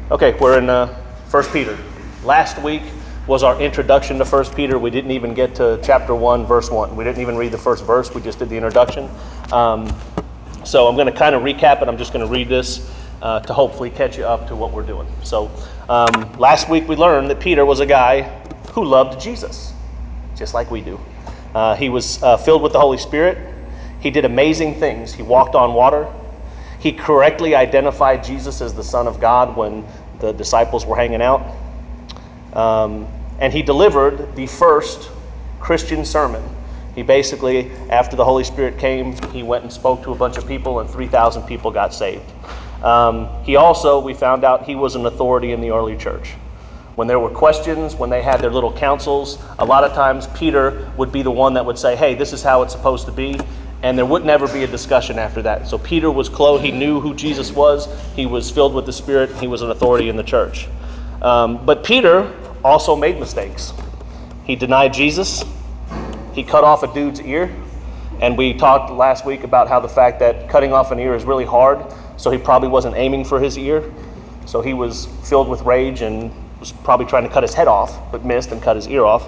Okay, we're in 1 Peter. Last week was our introduction to 1 Peter. We didn't even get to chapter 1, verse 1. We didn't even read the first verse. We just did the introduction. So I'm going to kind of recap it. I'm just going to read this to hopefully catch you up to what we're doing. So last week we learned that Peter was a guy who loved Jesus, just like we do. He was filled with the Holy Spirit. He did amazing things. He walked on water. He correctly identified Jesus as the Son of God when the disciples were hanging out. And he delivered the first Christian sermon. He basically, after the Holy Spirit came, he went and spoke to a bunch of people, and 3,000 people got saved. He also, we found out, he was an authority in the early church. When there were questions, when they had their little councils, a lot of times Peter would be the one that would say, hey, this is how it's supposed to be. And there would never be a discussion after that. So Peter was close. He knew who Jesus was. He was filled with the Spirit. He was an authority in the church. But Peter also made mistakes. He denied Jesus. He cut off a dude's ear. And we talked last week about how the fact that cutting off an ear is really hard. So he probably wasn't aiming for his ear. So he was filled with rage and was probably trying to cut his head off, but missed and cut his ear off.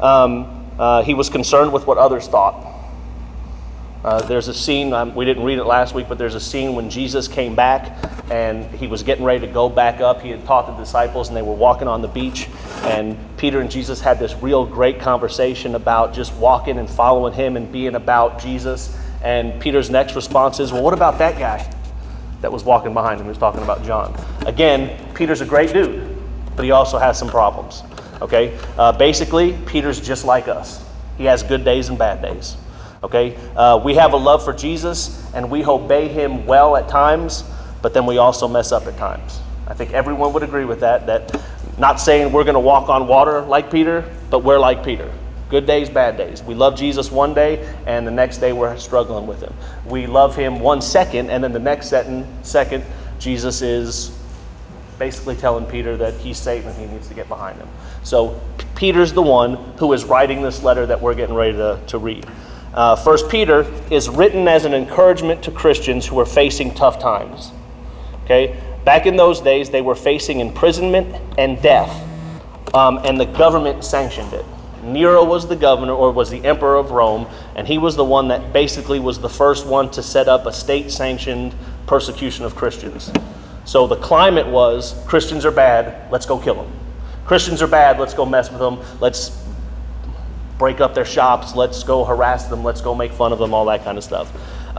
He was concerned with what others thought. There's a scene, we didn't read it last week, but there's a scene when Jesus came back and he was getting ready to go back up. He had taught the disciples and they were walking on the beach, and Peter and Jesus had this real great conversation about just walking and following him and being about Jesus. And Peter's next response is, well, what about that guy that was walking behind him who's talking about John? Again, Peter's a great dude, but he also has some problems. Okay, basically, Peter's just like us. He has good days and bad days. Okay, we have a love for Jesus and we obey him well at times, but then we also mess up at times. I think everyone would agree with that not saying we're going to walk on water like Peter, but we're like Peter. Good days, bad days. We love Jesus one day and the next day we're struggling with him. We love him 1 second and then the next second Jesus is basically telling Peter that he's Satan and he needs to get behind him. So Peter's the one who is writing this letter that we're getting ready to read. 1 Peter is written as an encouragement to Christians who are facing tough times. Okay, back in those days, they were facing imprisonment and death, and the government sanctioned it. Nero was the governor, or was the emperor of Rome, and he was the one that basically was the first one to set up a state-sanctioned persecution of Christians. So the climate was, Christians are bad, let's go kill them. Christians are bad, let's go mess with them, let's break up their shops, let's go harass them, let's go make fun of them, all that kind of stuff.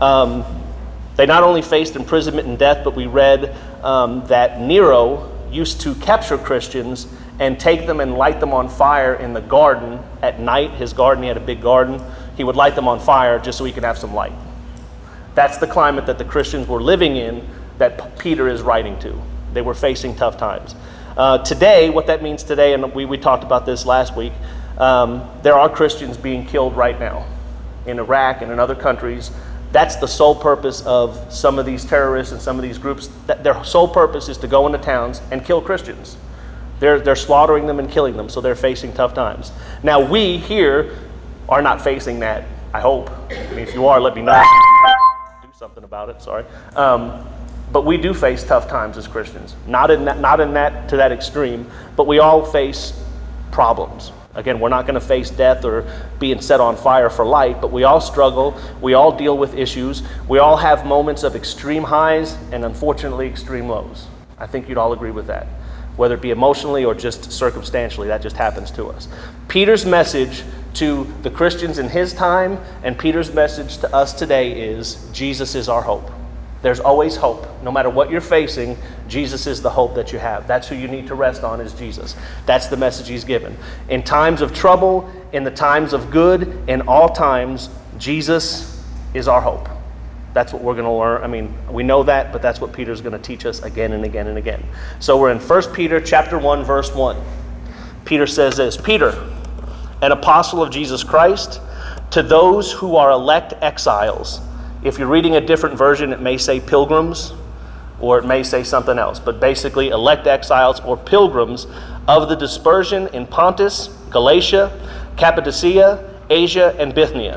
They not only faced imprisonment and death, but we read that Nero used to capture Christians and take them and light them on fire in the garden at night. His garden, he had a big garden. He would light them on fire just so he could have some light. That's the climate that the Christians were living in that Peter is writing to. They were facing tough times. Today, what that means today, and we talked about this last week, there are Christians being killed right now in Iraq and in other countries. That's the sole purpose of some of these terrorists and some of these groups. Their sole purpose is to go into towns and kill Christians. They're slaughtering them and killing them, so they're facing tough times. Now, we here are not facing that, I hope. I mean, if you are, let me know. Do something about it, sorry. But we do face tough times as Christians. Not in that to that extreme, but we all face problems. Again, we're not going to face death or being set on fire for life, but we all struggle. We all deal with issues. We all have moments of extreme highs and unfortunately extreme lows. I think you'd all agree with that. Whether it be emotionally or just circumstantially, that just happens to us. Peter's message to the Christians in his time and Peter's message to us today is Jesus is our hope. There's always hope. No matter what you're facing, Jesus is the hope that you have. That's who you need to rest on, is Jesus. That's the message he's given. In times of trouble, in the times of good, in all times, Jesus is our hope. That's what we're going to learn. I mean, we know that, but that's what Peter's going to teach us again and again and again. So we're in 1 Peter chapter 1, verse 1. Peter says this, Peter, an apostle of Jesus Christ, to those who are elect exiles. If you're reading a different version, it may say pilgrims, or it may say something else. But basically, elect exiles or pilgrims of the dispersion in Pontus, Galatia, Cappadocia, Asia, and Bithynia.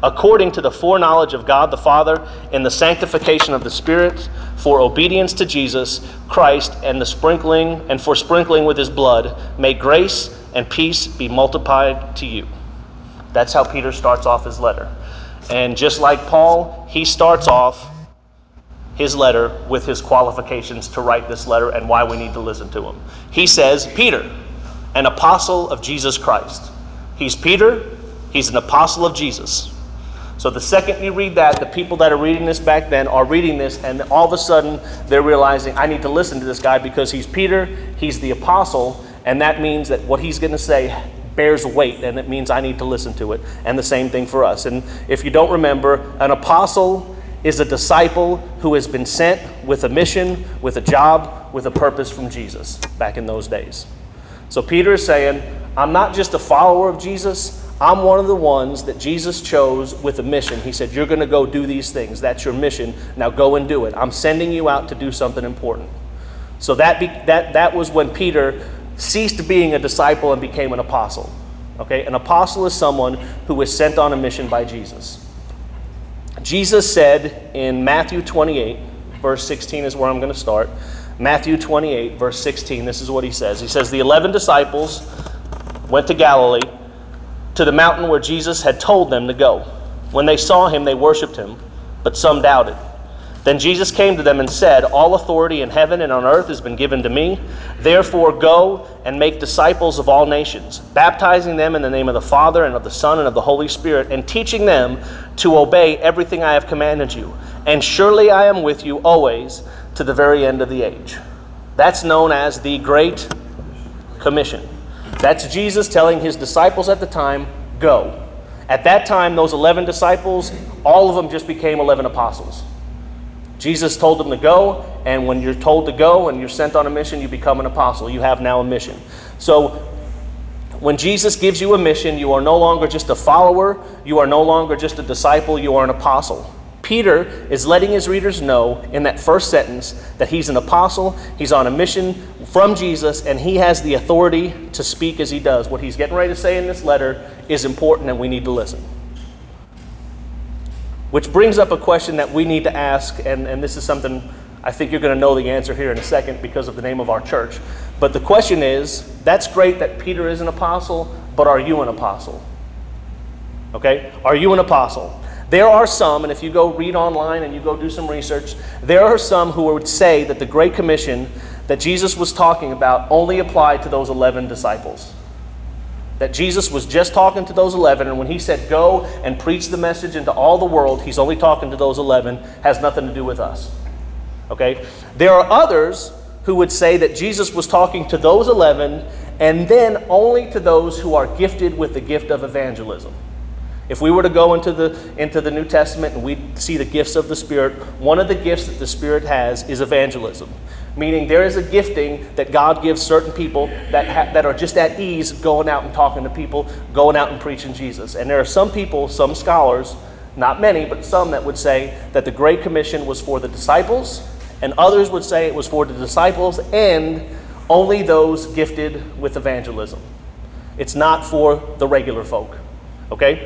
according to the foreknowledge of God the Father, in the sanctification of the Spirit, for obedience to Jesus Christ, and for sprinkling with his blood, may grace and peace be multiplied to you. That's how Peter starts off his letter. And just like Paul, he starts off his letter with his qualifications to write this letter and why we need to listen to him. He says, Peter, an apostle of Jesus Christ. He's Peter, he's an apostle of Jesus. So the second you read that, the people that are reading this back then are reading this, and all of a sudden they're realizing, I need to listen to this guy because he's Peter, he's the apostle, and that means that what he's going to say bears weight, and it means I need to listen to it. And the same thing for us. And if you don't remember, an apostle is a disciple who has been sent with a mission, with a job, with a purpose from Jesus back in those days. So Peter is saying, I'm not just a follower of Jesus, I'm one of the ones that Jesus chose with a mission. He said, you're going to go do these things. That's your mission. Now go and do it. I'm sending you out to do something important. So that was when Peter ceased being a disciple and became an apostle. Okay? An apostle is someone who was sent on a mission by Jesus. Jesus said in Matthew 28, verse 16 is where I'm going to start. Matthew 28, verse 16, this is what he says. He says, the 11 disciples went to Galilee, to the mountain where Jesus had told them to go. When they saw him, they worshipped him, but some doubted. Then Jesus came to them and said, all authority in heaven and on earth has been given to me. Therefore go and make disciples of all nations, baptizing them in the name of the Father and of the Son and of the Holy Spirit, and teaching them to obey everything I have commanded you. And surely I am with you always to the very end of the age. That's known as the Great Commission. That's Jesus telling his disciples at the time, go. At that time, those 11 disciples, all of them just became 11 apostles. Jesus told them to go, and when you're told to go and you're sent on a mission, you become an apostle. You have now a mission. So when Jesus gives you a mission, you are no longer just a follower, you are no longer just a disciple, you are an apostle. Peter is letting his readers know in that first sentence that he's an apostle, he's on a mission from Jesus, and he has the authority to speak as he does. What he's getting ready to say in this letter is important, and we need to listen. Which brings up a question that we need to ask, and this is something I think you're going to know the answer here in a second because of the name of our church. But the question is, that's great that Peter is an apostle, but are you an apostle? Okay? Are you an apostle? There are some, and if you go read online and you go do some research, there are some who would say that the Great Commission that Jesus was talking about only applied to those 11 disciples. That Jesus was just talking to those 11, and when he said go and preach the message into all the world, he's only talking to those 11, has nothing to do with us. Okay? There are others who would say that Jesus was talking to those 11 and then only to those who are gifted with the gift of evangelism. If we were to go into the New Testament and we see the gifts of the Spirit, one of the gifts that the Spirit has is evangelism. Meaning there is a gifting that God gives certain people that are just at ease going out and talking to people, going out and preaching Jesus. And there are some people, some scholars, not many, but some that would say that the Great Commission was for the disciples, and others would say it was for the disciples and only those gifted with evangelism. It's not for the regular folk. Okay?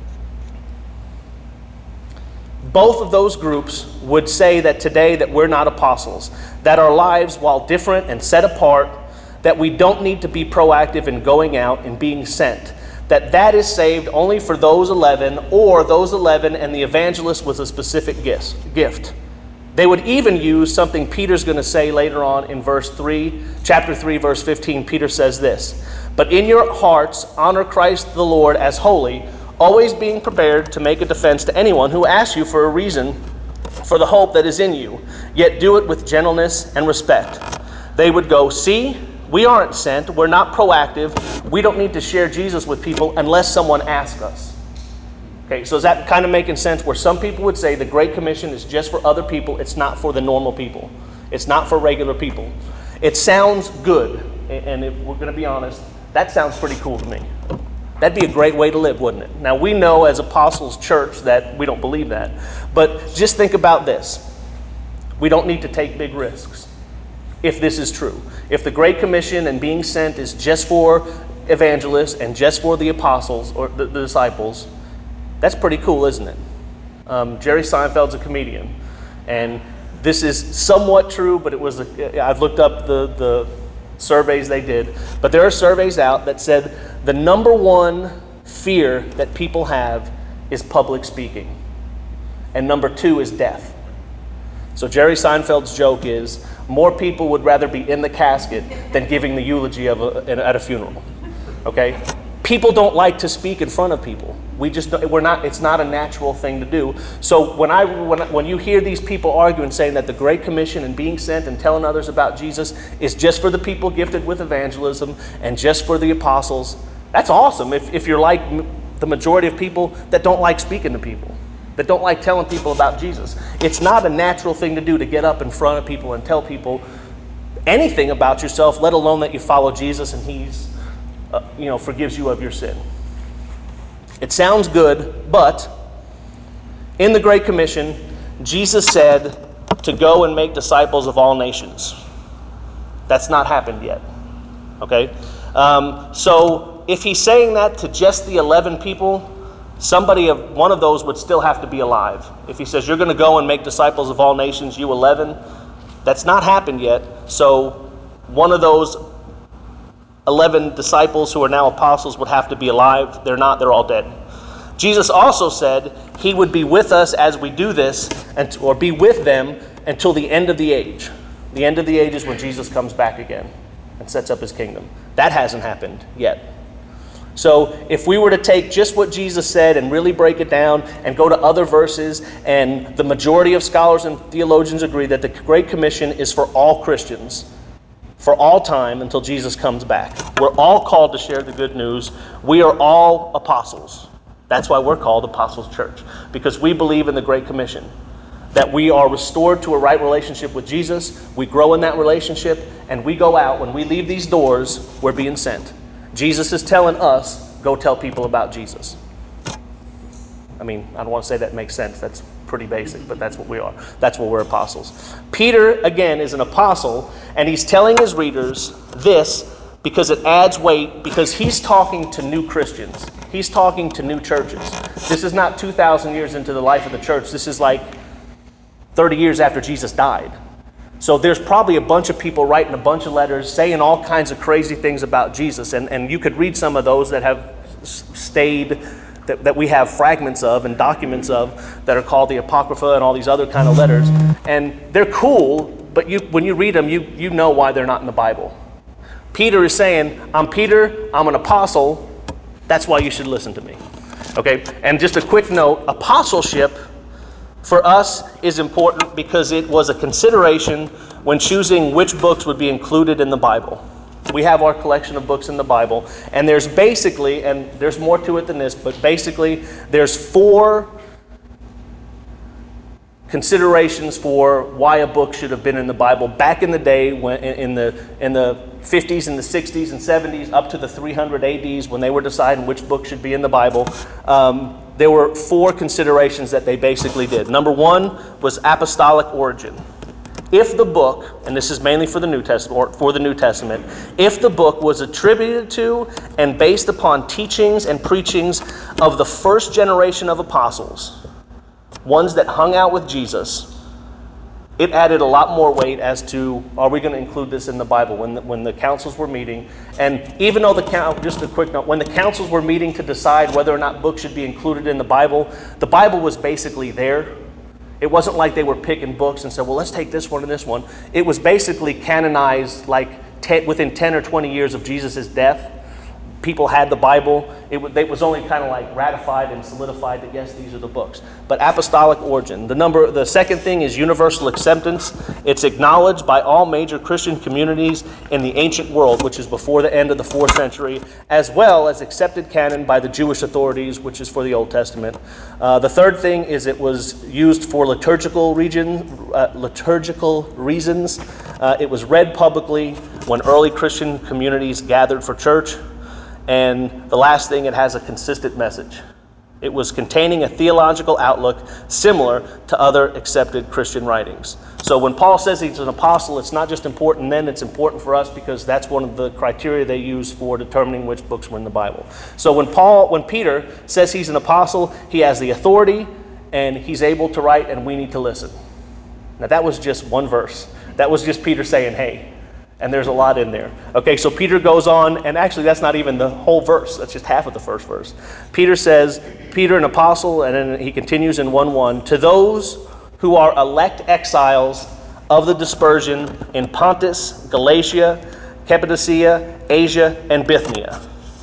Both of those groups would say that today that we're not apostles, that our lives, while different and set apart, that we don't need to be proactive in going out and being sent, that is saved only for those 11, or those 11 and the evangelist was a specific gift. They would even use something Peter's going to say later on in chapter 3, verse 15. Peter says this, but in your hearts honor Christ the Lord as holy, always being prepared to make a defense to anyone who asks you for a reason for the hope that is in you, yet do it with gentleness and respect. They would go, see, we aren't sent, we're not proactive, we don't need to share Jesus with people unless someone asks us. Okay, so is that kind of making sense? Where some people would say the Great Commission is just for other people, it's not for the normal people. It's not for regular people. It sounds good, and if we're going to be honest, that sounds pretty cool to me. That'd be a great way to live, wouldn't it? Now, we know as Apostles Church that we don't believe that. But just think about this. We don't need to take big risks if this is true. If the Great Commission and being sent is just for evangelists and just for the apostles or the disciples, That's pretty cool, isn't it? Jerry Seinfeld's a comedian, and this is somewhat true, but I've looked up the surveys they did, but there are surveys out that said the number one fear that people have is public speaking, and number two is death. So Jerry Seinfeld's joke is more people would rather be in the casket than giving the eulogy at a funeral. Okay? People don't like to speak in front of people. It's not a natural thing to do. So when you hear these people arguing, saying that the Great Commission and being sent and telling others about Jesus is just for the people gifted with evangelism and just for the apostles, that's awesome if you're like the majority of people that don't like speaking to people, that don't like telling people about Jesus. It's not a natural thing to do to get up in front of people and tell people anything about yourself, let alone that you follow Jesus and he's forgives you of your sin. It sounds good, but in the Great Commission, Jesus said to go and make disciples of all nations. That's not happened yet. Okay? So if he's saying that to just the 11 people, one of those would still have to be alive. If he says, you're going to go and make disciples of all nations, you 11, that's not happened yet. So one of those 11 disciples who are now apostles would have to be alive. They're not, they're all dead. Jesus also said he would be with us as we do this, or be with them until the end of the age. The end of the age is when Jesus comes back again and sets up his kingdom. That hasn't happened yet. So if we were to take just what Jesus said and really break it down and go to other verses, and the majority of scholars and theologians agree that the Great Commission is for all Christians, for all time until Jesus comes back. We're all called to share the good news. We are all apostles. That's why we're called Apostles Church, because we believe in the Great Commission, that we are restored to a right relationship with Jesus, we grow in that relationship, and we go out. When we leave these doors, we're being sent. Jesus is telling us, go tell people about Jesus. I mean, I don't want to say that makes sense. That's pretty basic, but that's what we are. That's what we're apostles. Peter, again, is an apostle, and he's telling his readers this because it adds weight, because he's talking to new Christians. He's talking to new churches. This is not 2,000 years into the life of the church. This is like 30 years after Jesus died. So there's probably a bunch of people writing a bunch of letters saying all kinds of crazy things about Jesus, and you could read some of those that have stayed, that we have fragments of and documents of, that are called the Apocrypha and all these other kind of letters. And they're cool, but when you read them, you know why they're not in the Bible. Peter is saying, I'm Peter, I'm an apostle, that's why you should listen to me. Okay, and just a quick note, apostleship for us is important because it was a consideration when choosing which books would be included in the Bible. We have our collection of books in the Bible, and there's basically, and there's more to it than this, but basically there's 4 considerations for why a book should have been in the Bible back in the day, when in the 50s and the 60s and 70s, up to the 300 ADs, when they were deciding which book should be in the Bible. There were 4 considerations that they basically did. Number 1 was apostolic origin. If the book, and this is mainly for the New Testament, or for the New Testament, if the book was attributed to and based upon teachings and preachings of the first generation of apostles, ones that hung out with Jesus, it added a lot more weight as to, are we going to include this in the Bible? When the councils were meeting, and even though just a quick note, when the councils were meeting to decide whether or not books should be included in the Bible was basically there. It wasn't like they were picking books and said, well, let's take this one and this one. It was basically canonized like within 10 or 20 years of Jesus' death. People had the Bible. It was only kind of like ratified and solidified that, yes, these are the books. But apostolic origin. The second thing is universal acceptance. It's acknowledged by all major Christian communities in the ancient world, which is before the end of the 4th century, as well as accepted canon by the Jewish authorities, which is for the Old Testament. The third thing is it was used for liturgical reasons. It was read publicly when early Christian communities gathered for church. And the last thing, it has a consistent message. It was containing a theological outlook similar to other accepted Christian writings. So when Paul says he's an apostle, it's not just important then, it's important for us because that's one of the criteria they use for determining which books were in the Bible. So when Peter says he's an apostle, he has the authority and he's able to write, and we need to listen. Now that was just one verse. That was just Peter saying, hey. And there's a lot in there. Okay, so Peter goes on, and actually that's not even the whole verse. That's just half of the first verse. Peter says, Peter an apostle, and then he continues in 1:1, to those who are elect exiles of the dispersion in Pontus, Galatia, Cappadocia, Asia, and Bithynia.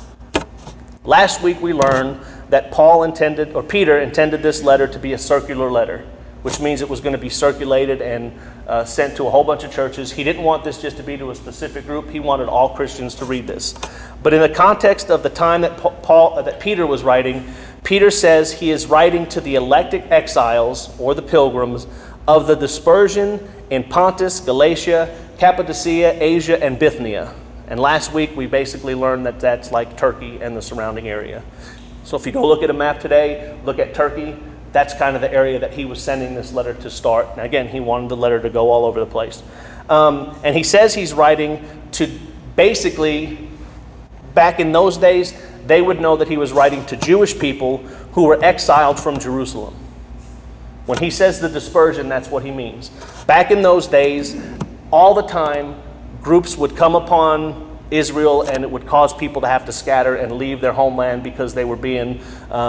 Last week we learned that Peter intended this letter to be a circular letter, which means it was going to be circulated and sent to a whole bunch of churches. He didn't want this just to be to a specific group. He wanted all Christians to read this. But in the context of the time that Peter was writing, Peter says he is writing to the elected exiles, or the pilgrims, of the dispersion in Pontus, Galatia, Cappadocia, Asia, and Bithynia. And last week we basically learned that that's like Turkey and the surrounding area. So if you go look at a map today, look at Turkey, that's kind of the area that he was sending this letter to start. Now again, he wanted the letter to go all over the place. And he says he's writing to basically, back in those days, they would know that he was writing to Jewish people who were exiled from Jerusalem. When he says the dispersion, that's what he means. Back in those days, all the time, groups would come upon Israel and it would cause people to have to scatter and leave their homeland because they were being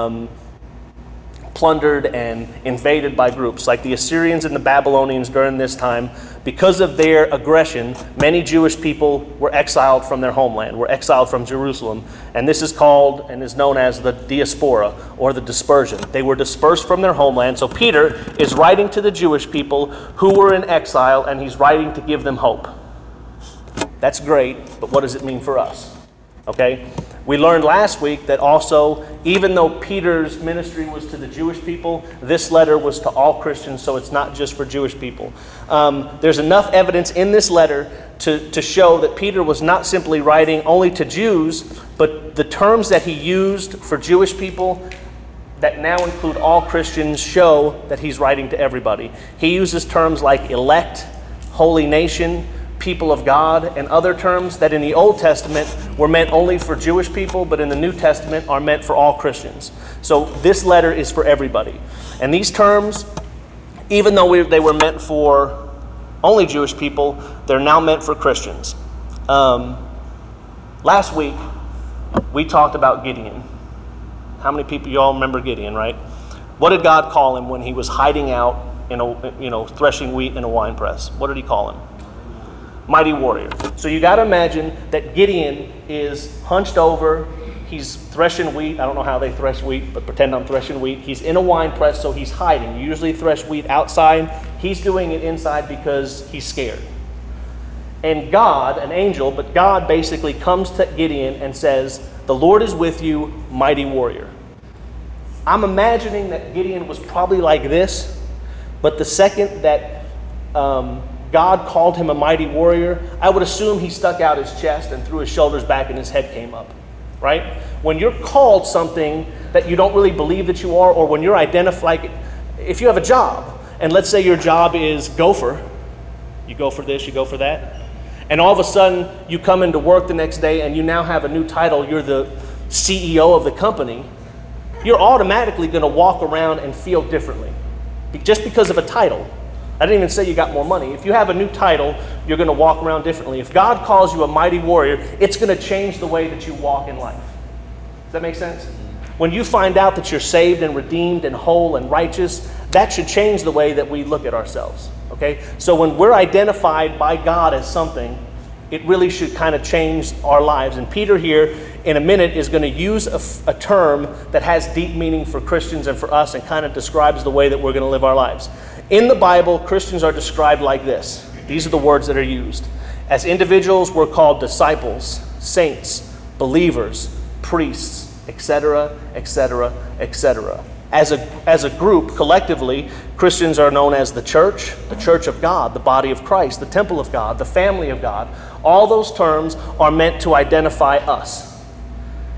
plundered and invaded by groups like the Assyrians and the Babylonians during this time. Because of their aggression, many Jewish people were exiled from their homeland, were exiled from Jerusalem. And this is called and is known as the diaspora, or the dispersion. They were dispersed from their homeland. So Peter is writing to the Jewish people who were in exile, and he's writing to give them hope. That's great, but what does it mean for us? Okay? We learned last week that also, even though Peter's ministry was to the Jewish people, this letter was to all Christians, so it's not just for Jewish people. There's enough evidence in this letter to show that Peter was not simply writing only to Jews, but the terms that he used for Jewish people that now include all Christians show that he's writing to everybody. He uses terms like elect, holy nation, people of God, and other terms that in the Old Testament were meant only for Jewish people, but in the New Testament are meant for all Christians. So this letter is for everybody. And these terms, even though they were meant for only Jewish people, they're now meant for Christians. Last week, we talked about Gideon. How many people, you all remember Gideon, right? What did God call him when he was hiding out threshing wheat in a wine press? What did he call him? Mighty warrior. So you got to imagine that Gideon is hunched over. He's threshing wheat. I don't know how they thresh wheat, but pretend I'm threshing wheat. He's in a wine press, so he's hiding. You usually thresh wheat outside. He's doing it inside because he's scared. And God, an angel, but God basically comes to Gideon and says, "The Lord is with you, mighty warrior." I'm imagining that Gideon was probably like this, but the second that God called him a mighty warrior, I would assume he stuck out his chest and threw his shoulders back and his head came up, right? When you're called something that you don't really believe that you are, or when you're identified, if you have a job, and let's say your job is gopher, you go for this, you go for that, and all of a sudden you come into work the next day and you now have a new title, you're the CEO of the company, you're automatically going to walk around and feel differently, just because of a title. I didn't even say you got more money. If you have a new title, you're going to walk around differently. If God calls you a mighty warrior, it's going to change the way that you walk in life. Does that make sense? When you find out that you're saved and redeemed and whole and righteous, that should change the way that we look at ourselves. Okay? So when we're identified by God as something, it really should kind of change our lives. And Peter here, in a minute, is going to use a term that has deep meaning for Christians and for us and kind of describes the way that we're going to live our lives. In the Bible, Christians are described like this. These are the words that are used. As individuals, we're called disciples, saints, believers, priests, etc., etc., etc. As a group, collectively, Christians are known as the church of God, the body of Christ, the temple of God, the family of God. All those terms are meant to identify us.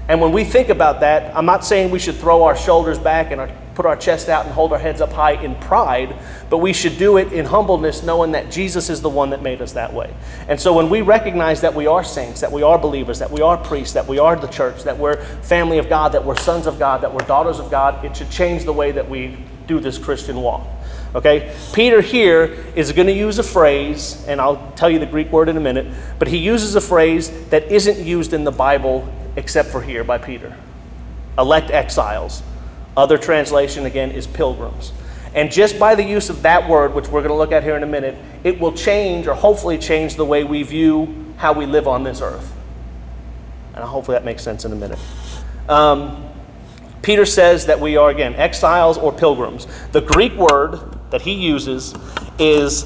And when we think about that, I'm not saying we should throw our shoulders back and put our chest out and hold our heads up high in pride, but we should do it in humbleness, knowing that Jesus is the one that made us that way. And so when we recognize that we are saints, that we are believers, that we are priests, that we are the church, that we're family of God, that we're sons of God, that we're daughters of God, it should change the way that we do this Christian walk. Okay? Peter here is going to use a phrase, and I'll tell you the Greek word in a minute, but he uses a phrase that isn't used in the Bible except for here by Peter. Elect exiles. Other translation, again, is pilgrims. And just by the use of that word, which we're going to look at here in a minute, it will change, or hopefully change, the way we view how we live on this earth. And hopefully that makes sense in a minute. Peter says that we are, again, exiles or pilgrims. The Greek word that he uses is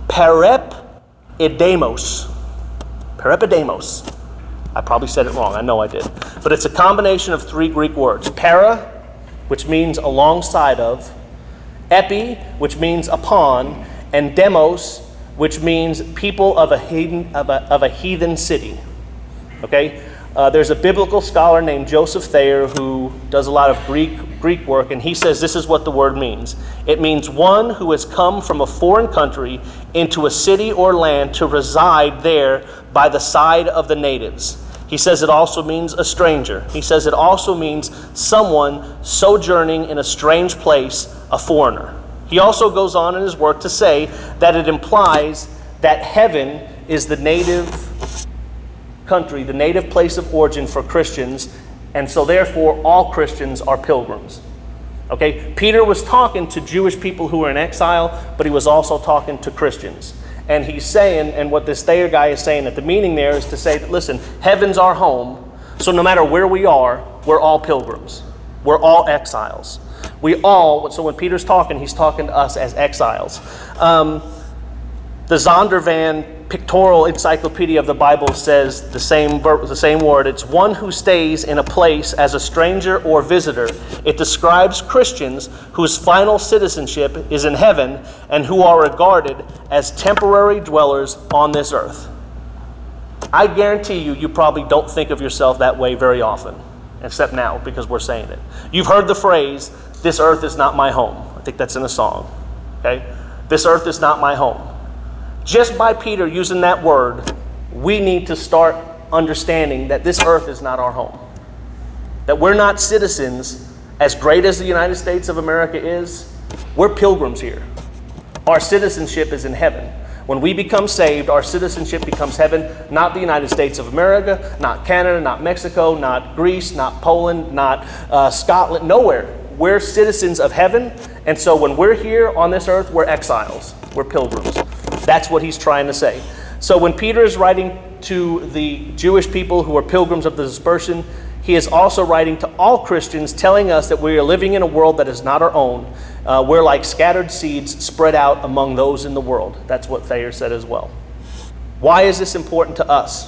parepidemos. Parepidemos. I probably said it wrong. I know I did. But it's a combination of three Greek words. Para, which means alongside of. Epi, which means upon. And demos, which means people of a heathen city. Okay? There's a biblical scholar named Joseph Thayer who does a lot of Greek work, and he says this is what the word means. It means one who has come from a foreign country into a city or land to reside there by the side of the natives. He says it also means a stranger. He says it also means someone sojourning in a strange place, a foreigner. He also goes on in his work to say that it implies that heaven is the native country, the native place of origin for Christians, and so therefore all Christians are pilgrims. Okay, Peter was talking to Jewish people who were in exile, but he was also talking to Christians. And he's saying, and what this Thayer guy is saying, that the meaning there is to say that, listen, heaven's our home, so no matter where we are, we're all pilgrims. We're all exiles. So when Peter's talking, he's talking to us as exiles. The Zondervan Pictorial Encyclopedia of the Bible says the same word. It's one who stays in a place as a stranger or visitor. It describes Christians whose final citizenship is in heaven and who are regarded as temporary dwellers on this earth. I guarantee you probably don't think of yourself that way very often, except now because we're saying it. You've heard the phrase, "This earth is not my home." I think that's in a song. Okay? This earth is not my home. Just by Peter using that word, we need to start understanding that this earth is not our home. That we're not citizens, as great as the United States of America is, we're pilgrims here. Our citizenship is in heaven. When we become saved, our citizenship becomes heaven, not the United States of America, not Canada, not Mexico, not Greece, not Poland, not Scotland, nowhere. We're citizens of heaven, and so when we're here on this earth, we're exiles, we're pilgrims. That's what he's trying to say. So when Peter is writing to the Jewish people who are pilgrims of the dispersion, he is also writing to all Christians, telling us that we are living in a world that is not our own. We're like scattered seeds spread out among those in the world. That's what Thayer said as well. Why is this important to us?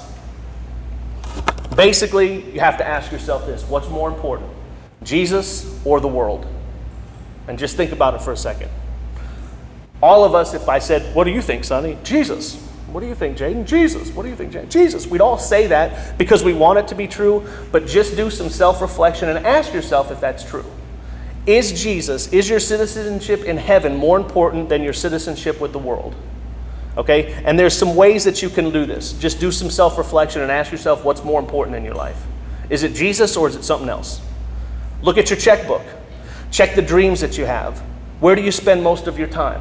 Basically, you have to ask yourself this: what's more important, Jesus or the world? And just think about it for a second. All of us, if I said, "What do you think, Sonny?" Jesus. "What do you think, Jaden?" Jesus. "What do you think, Jaden?" Jesus. We'd all say that because we want it to be true, but just do some self-reflection and ask yourself if that's true. Is your citizenship in heaven more important than your citizenship with the world? Okay? And there's some ways that you can do this. Just do some self-reflection and ask yourself what's more important in your life. Is it Jesus or is it something else? Look at your checkbook. Check the dreams that you have. Where do you spend most of your time?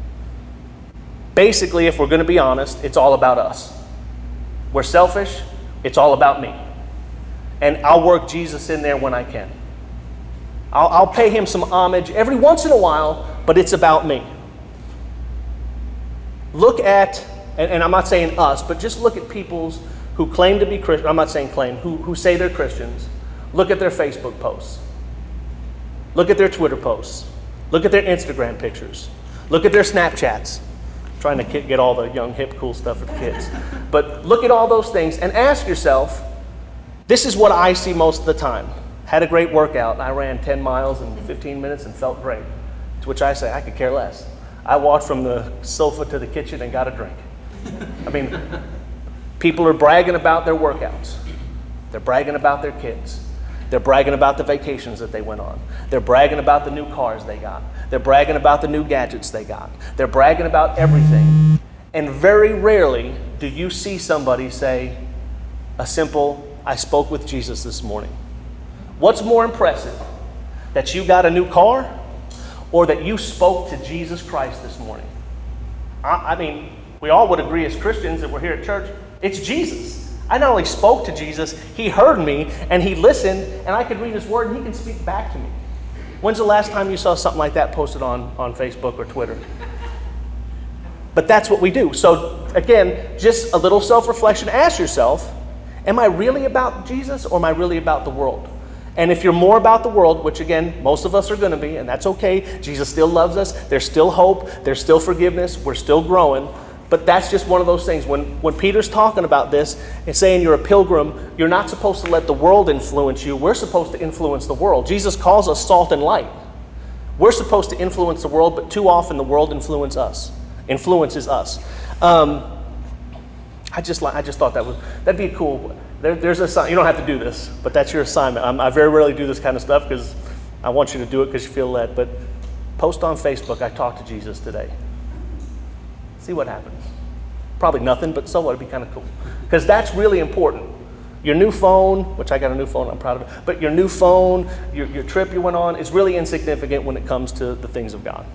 Basically, if we're going to be honest, it's all about us. We're selfish. It's all about me. And I'll work Jesus in there when I can. I'll pay him some homage every once in a while, but it's about me. Look at, and I'm not saying us, but just look at people who claim to be Christian. I'm not saying claim, who say they're Christians. Look at their Facebook posts. Look at their Twitter posts. Look at their Instagram pictures. Look at their Snapchats. Trying to get all the young, hip, cool stuff for the kids. But look at all those things and ask yourself, this is what I see most of the time. Had a great workout. I ran 10 miles in 15 minutes and felt great. To which I say, I could care less. I walked from the sofa to the kitchen and got a drink. I mean, people are bragging about their workouts. They're bragging about their kids. They're bragging about the vacations that they went on. They're bragging about the new cars they got. They're bragging about the new gadgets they got. They're bragging about everything. And very rarely do you see somebody say a simple, I spoke with Jesus this morning. What's more impressive? That you got a new car or that you spoke to Jesus Christ this morning? I mean, we all would agree as Christians that we're here at church, it's Jesus. I not only spoke to Jesus, he heard me and he listened, and I could read his word and he can speak back to me. When's the last time you saw something like that posted on Facebook or Twitter? But that's what we do. So again, just a little self-reflection. Ask yourself, am I really about Jesus or am I really about the world? And if you're more about the world, which again, most of us are going to be, and that's okay. Jesus still loves us. There's still hope. There's still forgiveness. We're still growing. But that's just one of those things. When Peter's talking about this and saying you're a pilgrim, you're not supposed to let the world influence you. We're supposed to influence the world. Jesus calls us salt and light. We're supposed to influence the world, but too often the world influences us. I just thought that'd be cool. There's a you don't have to do this, but that's your assignment. I very rarely do this kind of stuff because I want you to do it because you feel led. But post on Facebook, I talked to Jesus today. See what happens. Probably nothing, but so what? It'd be kind of cool. Because that's really important. Your new phone, which I got a new phone, I'm proud of it, but your new phone, your trip you went on is really insignificant when it comes to the things of God.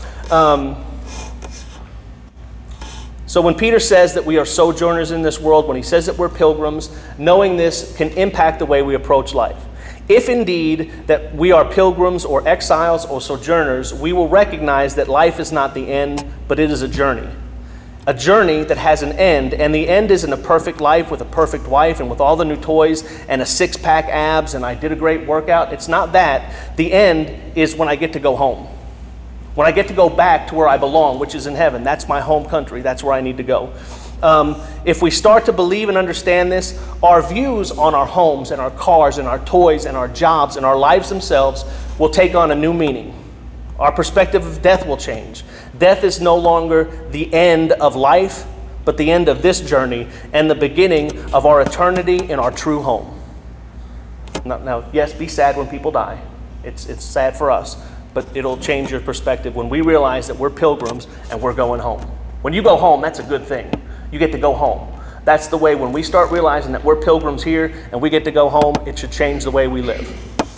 So when Peter says that we are sojourners in this world, when he says that we're pilgrims, knowing this can impact the way we approach life. If indeed that we are pilgrims or exiles or sojourners, we will recognize that life is not the end, but it is a journey. A journey that has an end, and the end isn't a perfect life with a perfect wife and with all the new toys and a six-pack abs and I did a great workout. It's not that. The end is when I get to go home. When I get to go back to where I belong, which is in heaven. That's my home country. That's where I need to go. If we start to believe and understand this, our views on our homes and our cars and our toys and our jobs and our lives themselves will take on a new meaning. Our perspective of death will change. Death is no longer the end of life, but the end of this journey and the beginning of our eternity in our true home. Now, yes, be sad when people die. It's sad for us, but it'll change your perspective when we realize that we're pilgrims and we're going home. When you go home, that's a good thing. You get to go home. That's the way when we start realizing that we're pilgrims here and we get to go home, it should change the way we live.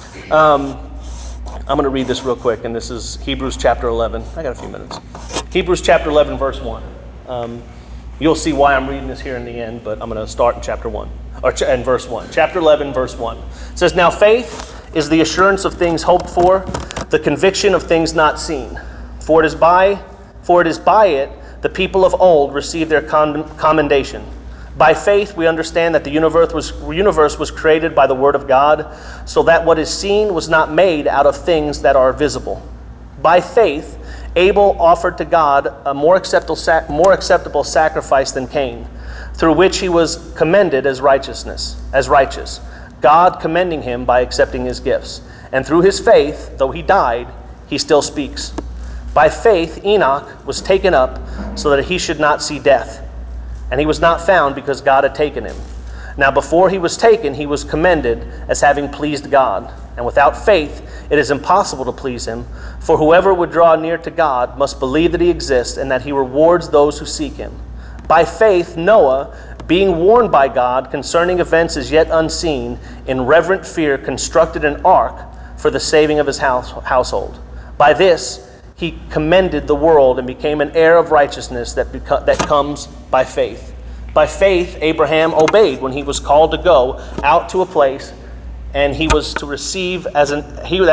I'm going to read this real quick, and this is Hebrews chapter 11. I got a few minutes. Hebrews chapter 11, verse 1. You'll see why I'm reading this here in the end, but I'm going to start in chapter 1, and verse 1. Chapter 11, verse 1. It says, "Now faith is the assurance of things hoped for, the conviction of things not seen. For it is by it the people of old received their commendation. By faith we understand that the universe was created by the word of God, so that what is seen was not made out of things that are visible. By faith Abel offered to God a more acceptable sacrifice than Cain, through which he was commended as righteous, God commending him by accepting his gifts. And through his faith, though he died, he still speaks. By faith Enoch was taken up so that he should not see death. And he was not found because God had taken him. Now before he was taken, he was commended as having pleased God. And without faith, it is impossible to please him. For whoever would draw near to God must believe that he exists and that he rewards those who seek him. By faith, Noah, being warned by God concerning events as yet unseen, in reverent fear constructed an ark for the saving of his household. By this, he commended the world and became an heir of righteousness that comes by faith. By faith, Abraham obeyed when he was called to go out to a place, and he was to receive as an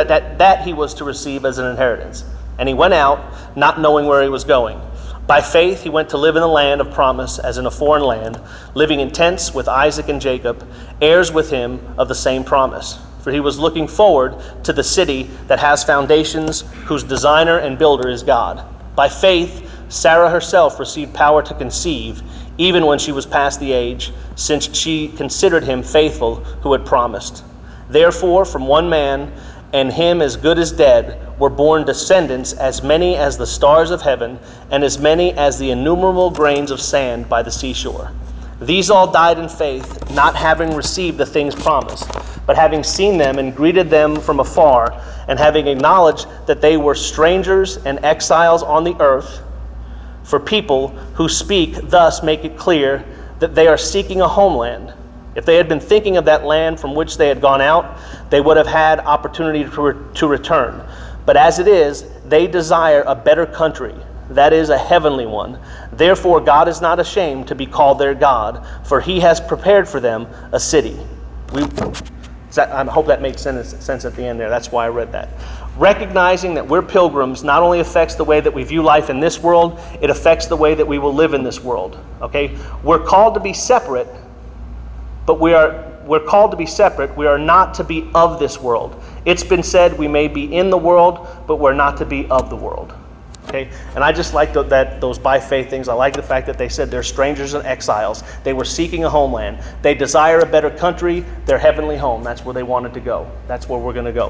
inheritance. And he went out, not knowing where he was going. By faith, he went to live in the land of promise, as in a foreign land, living in tents with Isaac and Jacob, heirs with him of the same promise. For he was looking forward to the city that has foundations, whose designer and builder is God. By faith, Sarah herself received power to conceive, even when she was past the age, since she considered him faithful who had promised. Therefore, from one man, and him as good as dead, were born descendants as many as the stars of heaven, and as many as the innumerable grains of sand by the seashore. These all died in faith, not having received the things promised, but having seen them and greeted them from afar, and having acknowledged that they were strangers and exiles on the earth. For people who speak thus make it clear that they are seeking a homeland. If they had been thinking of that land from which they had gone out, they would have had opportunity to return. But as it is, they desire a better country, that is, a heavenly one. Therefore, God is not ashamed to be called their God, for he has prepared for them a city. I hope that makes sense at the end there. That's why I read that. Recognizing that we're pilgrims not only affects the way that we view life in this world, it affects the way that we will live in this world. Okay? We're called to be separate, but we're called to be separate. We are not to be of this world. It's been said we may be in the world, but we're not to be of the world. Okay? And I just like those by faith things. I like the fact that they said they're strangers and exiles. They were seeking a homeland. They desire a better country, their heavenly home. That's where they wanted to go. That's where we're going to go.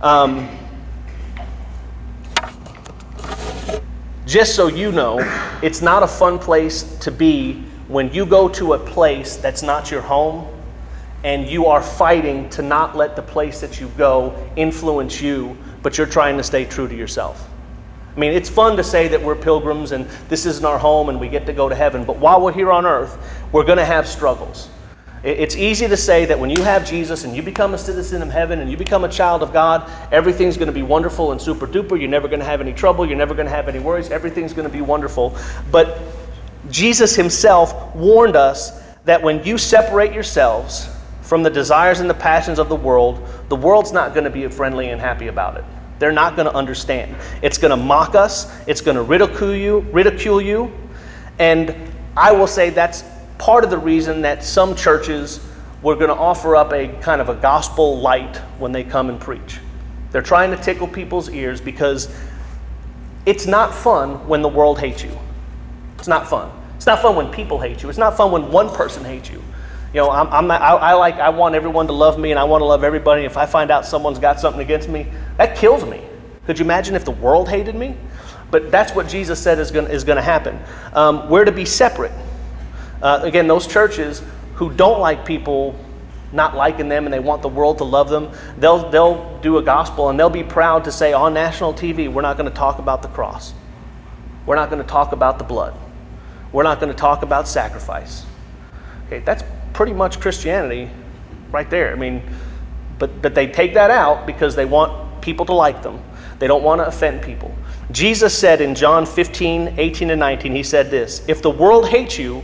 Just so you know, it's not a fun place to be when you go to a place that's not your home and you are fighting to not let the place that you go influence you, but you're trying to stay true to yourself. I mean, it's fun to say that we're pilgrims and this isn't our home and we get to go to heaven, but while we're here on earth, we're going to have struggles. It's easy to say that when you have Jesus and you become a citizen of heaven and you become a child of God, everything's going to be wonderful and super duper. You're never going to have any trouble. You're never going to have any worries. Everything's going to be wonderful. But Jesus himself warned us that when you separate yourselves from the desires and the passions of the world's not going to be friendly and happy about it. They're not going to understand. It's going to mock us. It's going to ridicule you. And I will say that's part of the reason that some churches were going to offer up a kind of a gospel light when they come and preach. They're trying to tickle people's ears because it's not fun when the world hates you. It's not fun. It's not fun when people hate you. It's not fun when one person hates you. You know, I want everyone to love me and I want to love everybody. If I find out someone's got something against me, that kills me. Could you imagine if the world hated me? But that's what Jesus said is going to happen. We're to be separate. Again, those churches who don't like people not liking them and they want the world to love them, they'll do a gospel and they'll be proud to say on national TV, we're not going to talk about the cross. We're not going to talk about the blood. We're not going to talk about sacrifice. Okay, that's pretty much Christianity right there. I mean, but they take that out because they want people to like them. They don't want to offend people. Jesus said in John 15, 18 and 19, he said this, if the world hates you,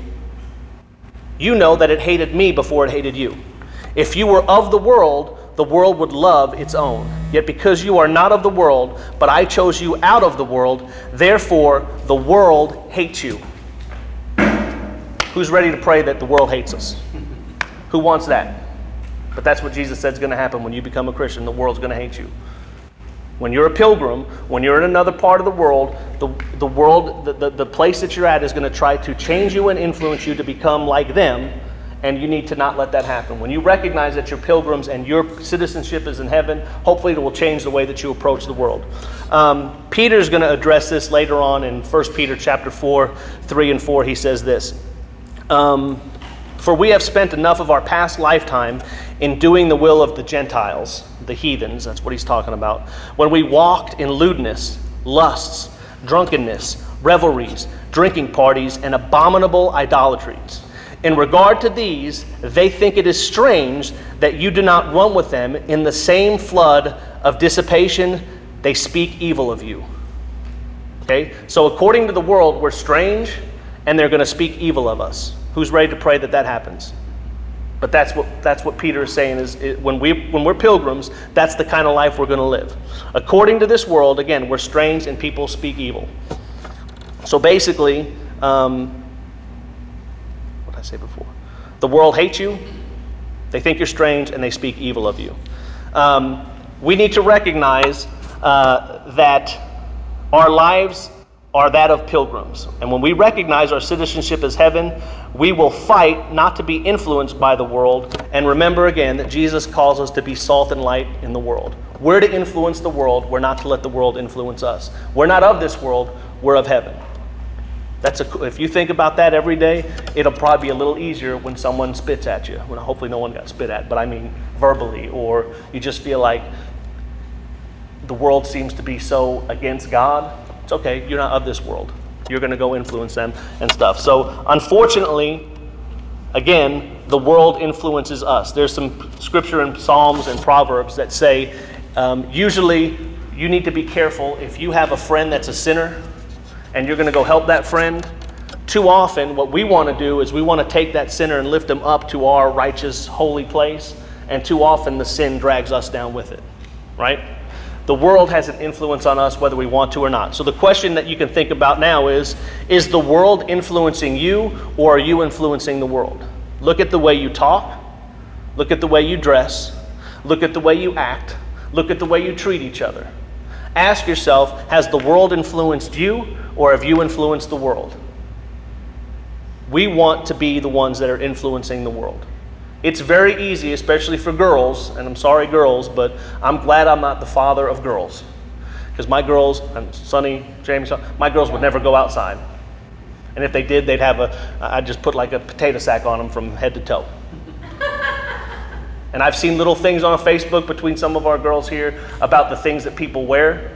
you know that it hated me before it hated you. If you were of the world would love its own. Yet because you are not of the world, but I chose you out of the world, therefore the world hates you. Who's ready to pray that the world hates us? Who wants that? But that's what Jesus said is going to happen when you become a Christian. The world's going to hate you. When you're a pilgrim, when you're in another part of the world, the place that you're at is going to try to change you and influence you to become like them, and you need to not let that happen. When you recognize that you're pilgrims and your citizenship is in heaven, hopefully it will change the way that you approach the world. Peter's going to address this later on in 1 Peter chapter 4, 3 and 4. He says this, for we have spent enough of our past lifetime in doing the will of the Gentiles, the heathens, that's what he's talking about, when we walked in lewdness, lusts, drunkenness, revelries, drinking parties, and abominable idolatries. In regard to these, they think it is strange that you do not run with them in the same flood of dissipation. They speak evil of you. Okay? So according to the world, we're strange, and they're going to speak evil of us. Who's ready to pray that happens? But that's what Peter is saying is when we're pilgrims, that's the kind of life we're going to live. According to this world, again, we're strange and people speak evil. So basically, what did I say before? The world hates you, they think you're strange, and they speak evil of you. We need to recognize that our lives are that of pilgrims. And when we recognize our citizenship as heaven, we will fight not to be influenced by the world. And remember again that Jesus calls us to be salt and light in the world. We're to influence the world. We're not to let the world influence us. We're not of this world. We're of heaven. If you think about that every day, it'll probably be a little easier when someone spits at you. Well, hopefully no one got spit at, but I mean verbally, or you just feel like the world seems to be so against God. It's okay, you're not of this world. You're going to go influence them and stuff. So unfortunately, again, the world influences us. There's some scripture in Psalms and Proverbs that say, usually you need to be careful if you have a friend that's a sinner and you're going to go help that friend. Too often, what we want to do is we want to take that sinner and lift them up to our righteous, holy place. And too often, the sin drags us down with it, right? The world has an influence on us whether we want to or not. So the question that you can think about now is the world influencing you, or are you influencing the world? Look at the way you talk. Look at the way you dress. Look at the way you act. Look at the way you treat each other. Ask yourself, has the world influenced you, or have you influenced the world? We want to be the ones that are influencing the world. It's very easy, especially for girls, and I'm sorry girls, but I'm glad I'm not the father of girls. Because my girls, and Sonny, Jamie, my girls would never go outside. And if they did, I'd just put like a potato sack on them from head to toe. And I've seen little things on Facebook between some of our girls here about the things that people wear.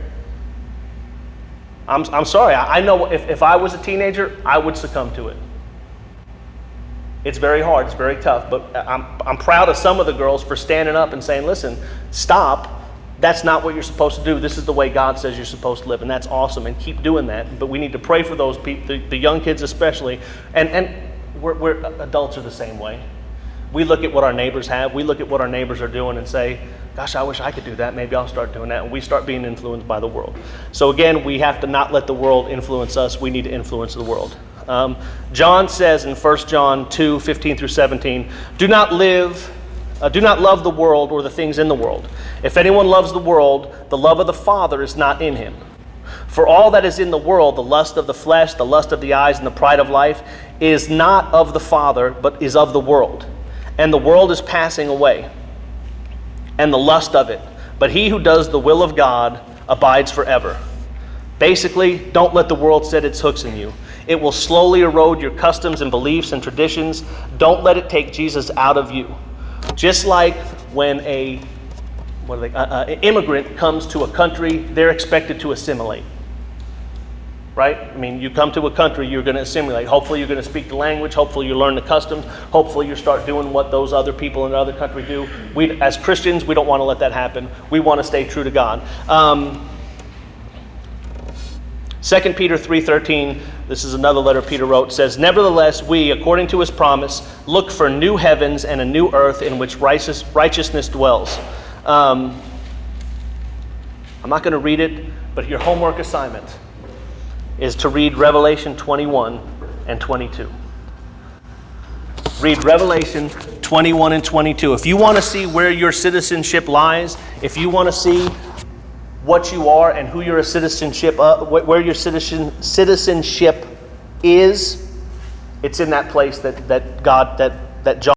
I'm sorry, I know if I was a teenager, I would succumb to it. It's very hard, it's very tough, but I'm proud of some of the girls for standing up and saying, listen, stop. That's not what you're supposed to do. This is the way God says you're supposed to live, and that's awesome, and keep doing that. But we need to pray for those people, the young kids especially, and we're adults are the same way. We look at what our neighbors have. We look at what our neighbors are doing and say, gosh, I wish I could do that. Maybe I'll start doing that. And we start being influenced by the world. So again, we have to not let the world influence us. We need to influence the world. John says in 1 John 2, 15 through 17, do not love the world or the things in the world. If anyone loves the world, the love of the Father is not in him. For all that is in the world, the lust of the flesh, the lust of the eyes, and the pride of life, is not of the Father, but is of the world. And the world is passing away, and the lust of it. But he who does the will of God abides forever. Basically, don't let the world set its hooks in you. It will slowly erode your customs and beliefs and traditions. Don't let it take Jesus out of you. Just like when an immigrant comes to a country, they're expected to assimilate. Right? I mean, you come to a country, you're going to assimilate. Hopefully you're going to speak the language. Hopefully you learn the customs. Hopefully you start doing what those other people in another country do. As Christians, we don't want to let that happen. We want to stay true to God. 2 Peter 3:13, this is another letter Peter wrote, says, nevertheless, we, according to his promise, look for new heavens and a new earth in which righteousness dwells. I'm not going to read it, but your homework assignment is to read Revelation 21 and 22. Read Revelation 21 and 22. If you want to see where your citizenship lies, if you want to see what you are and who your citizenship, where your citizenship is, it's in that place that John